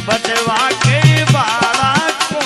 बदवा के बाला को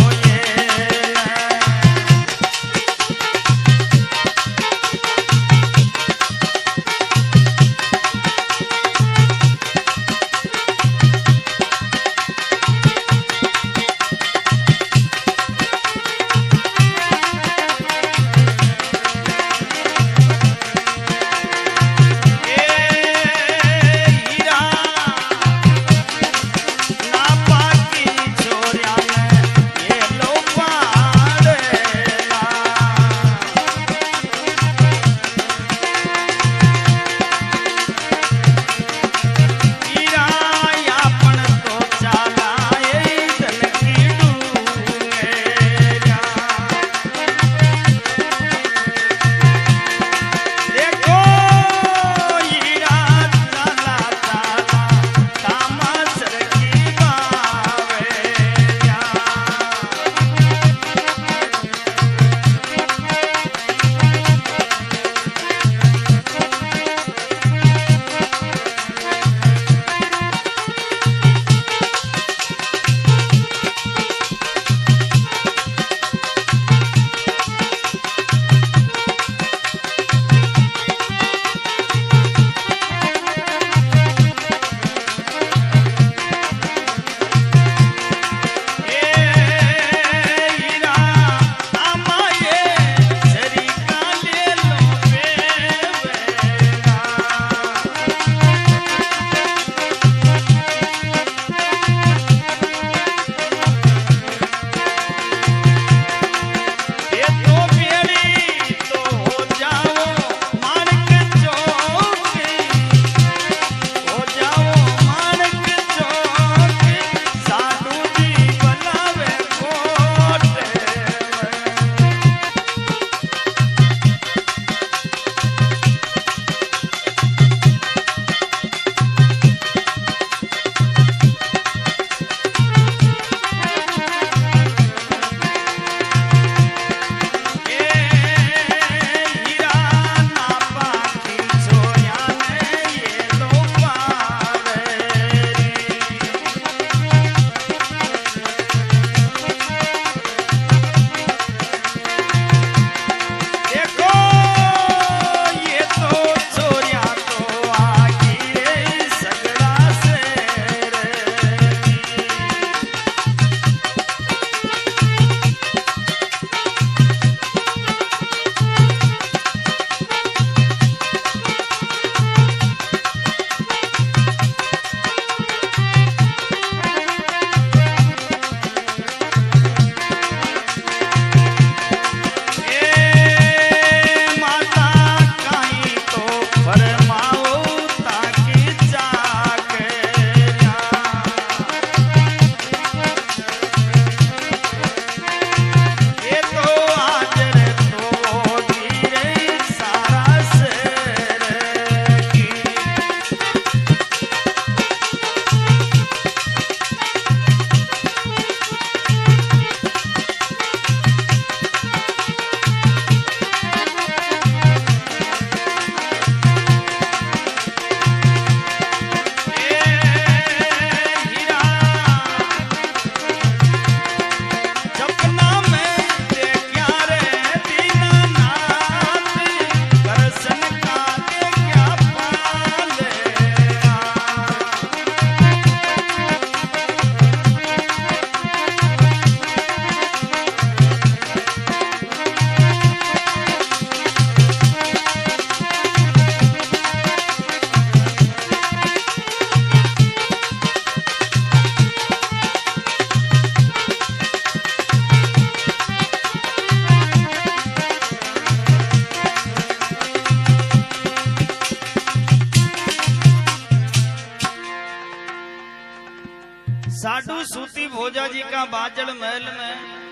साधु सूती भोजा जी का बाजड़ महल में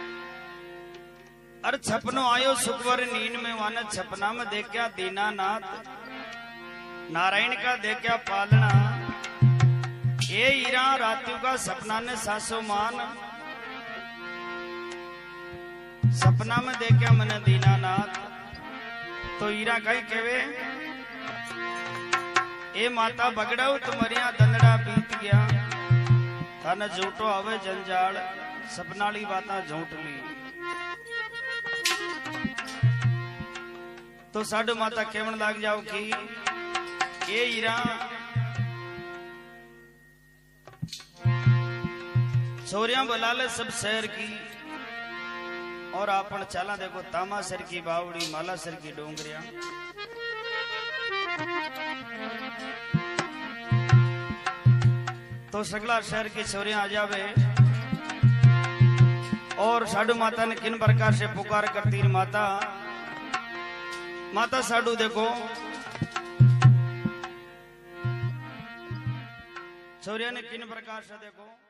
अर छपनो आयो सुखवर नींद में वाना छपना में देखा दीनानाथ नारायण का देखा पालना ये हीरा रातियों का सपना ने सासो मान सपना में देखा मैंने दीनानाथ तो हीरा कही केवे ए माता बगड़ाऊ तुम्हारिया दंदड़ा बीत गया थाने झूठो आवे जंजाल सपनाली बातां झूठ ली। तो साडू माता केवन लग जाओ कि ये हीरा छोरियां बुला ले सब शहर की और आपन चाला देखो तामा सर की बावड़ी माला सर की डोंगरिया। तो सगला शहर की छोरियां आ जावे और साडू माता ने किन प्रकार से पुकार करती माता माता साडू देखो छोरिया ने किन प्रकार से देखो